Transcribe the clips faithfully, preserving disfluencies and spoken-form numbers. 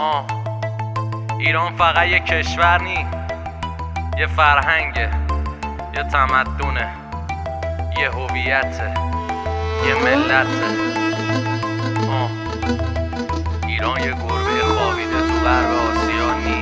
آه. ایران فقط یه کشور نی، یه فرهنگه، یه تمدونه، یه هویته، یه ملته. آه. ایران یه گربه خوابیده تو غرب آسیا نی،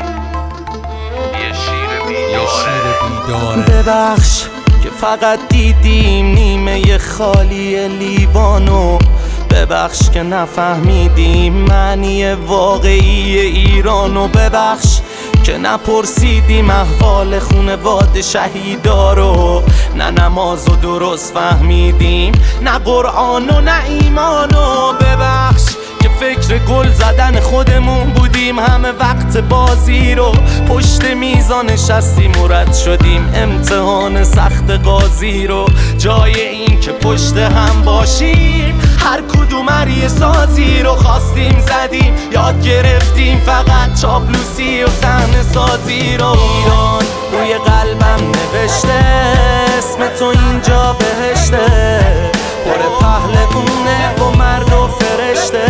یه شیر بیداره. ببخش که فقط دیدیم نیمه خالی لیوانو، ببخش که نفهمیدیم معنی واقعی ایرانو، ببخش که نپرسیدیم احوال خونواده شهیدا رو، نه نمازو درست فهمیدیم، نه قرآن و نه ایمانو، ببخش که فکر گل زدن خودمون بودیم همه وقت بازی رو، پشت میزان نشستیم و رد شدیم امتحان سخت قاضی رو، جای این که پشت هم باشیم هر کدوم هریه سازی رو خواستیم زدیم، یاد گرفتیم فقط چاپلوسی و صحنه سازی رو. ایران روی قلبم نوشته اسم تو اینجا بهشته، پر پهلوونه و مرد و فرشته.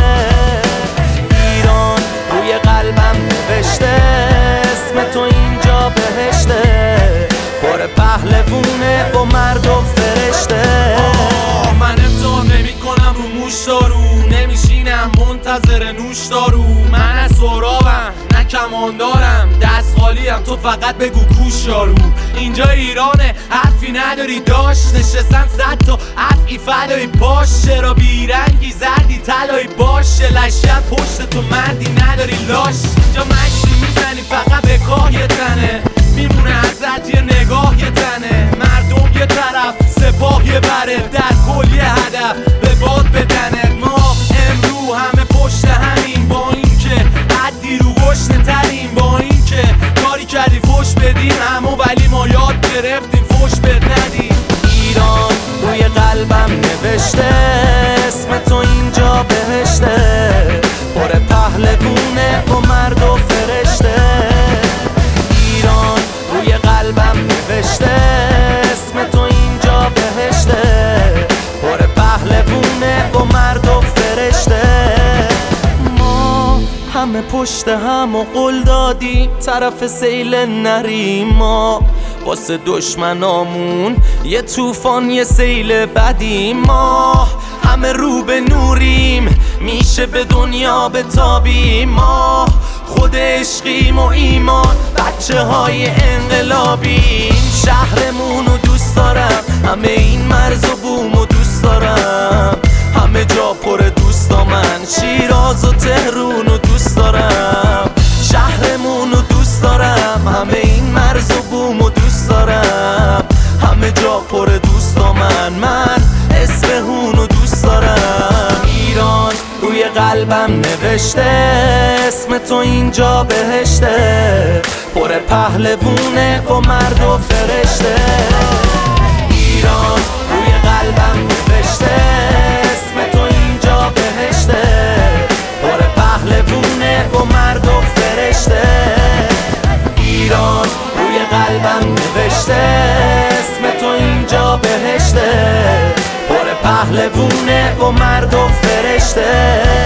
ایران روی قلبم نوشته اسم تو اینجا بهشته، پر پهلوونه و مرد و فرشته. من امتحان نمی کنم رو موش دارو، نمیشینم منتظر نوش دارو، من از سرابم نه کمان دارم، دست خالیم تو فقط بگو کوش یارو. اینجا ایرانه حرفی نداری داشت، نشستن صد تا افعی فدایی باش، چرا بیرنگی زردی طلایی باشه، لشکر پشت تو مردی نداری لاش. اینجا مشتی میزنی فقط به کاه یه تنه، میمونه ازت یه نگاه یه تنه، مردم یه طرف سپاه یه بره، در کل یه هدف به باد بدنه. ما امرو همه پشت همین، با اینکه حدی رو گشنه تریم، با اینکه کاری کردی فوش بدیم همو، ولی ما یاد گرفتیم فوش بد ندیم. ایران روی قلبم نوشته اسم تو اینجا بهشته، پر پهلوونه و مرد و فرشته. ایران روی قلبم نوشته اسم تو اینجا بهشته، پر پهلوونه و مرد و فرشته. ما همه پشت هم و قول دادیم طرف سیل نریم، ما واسه دشمنامون یه طوفان یه سیل بدیم، ما همه رو به نوریم میشه به دنیا بتابیم، ما خود عشقیم و ایمان بچه های انقلابیم. شهرمون رو دوست دارم، همه این مرز و بوم رو دوست دارم، همه جا پر دوستا من، شیراز و تهرون رو دوست دارم. شهرمون رو دوست دارم، همه این مرز و بوم رو دوست دارم، همه جا پر دوستا من، من اصفهون رو دوست دارم. ایران روی قلبم نوشته اسم تو اینجا بهشته، پر پهلوونه و مرد و فرشته. ایران روی قلبم نوشته اسم تو اینجا بهشته، پر پهلوونه و مرد و فرشته. ایران روی قلبم نوشته اسم تو اینجا بهشته، پر پهلوونه و مرد و فرشته.